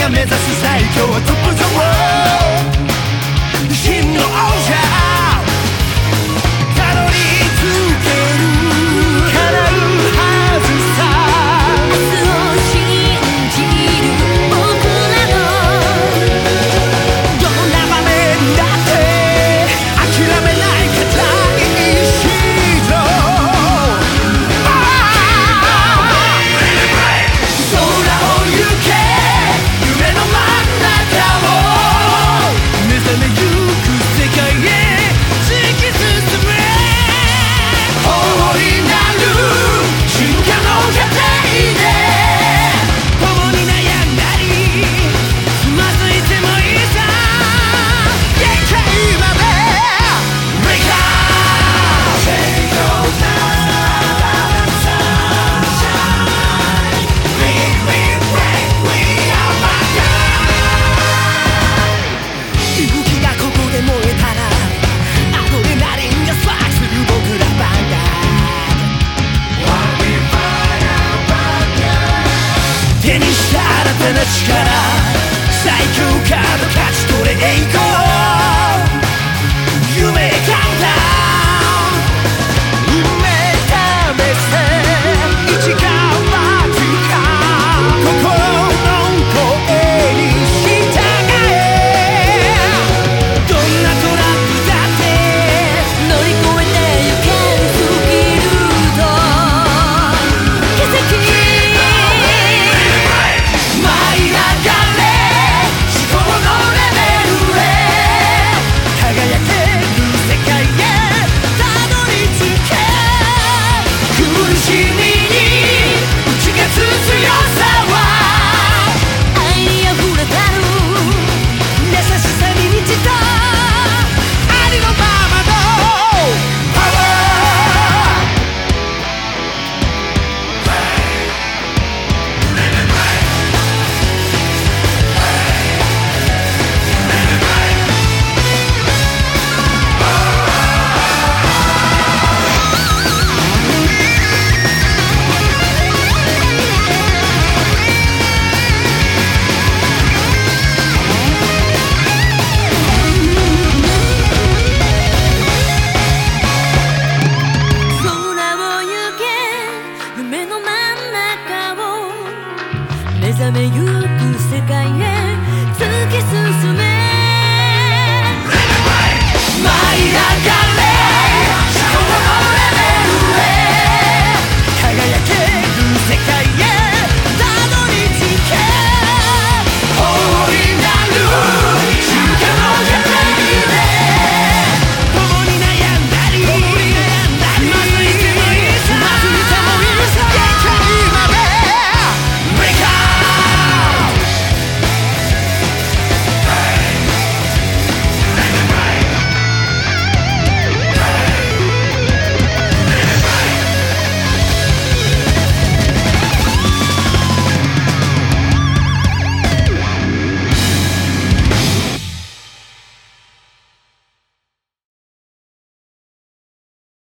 が目指す最強はトップザワールド真の王者たどり着ける叶うはずさ明日を信じる僕らのどんな場面だって諦めない固い意志と空を行け夢の真ん中を目覚めゆく世界へ突き進め大いなる進化の過程で共に悩んだりつまずいてもいいさ限界まで Wake up! Take your time sunshine We break, we are back 息吹がここで燃えたらアドレナリンがスパークする僕らバンダ手にした新たな力最強カード勝ち取れ栄光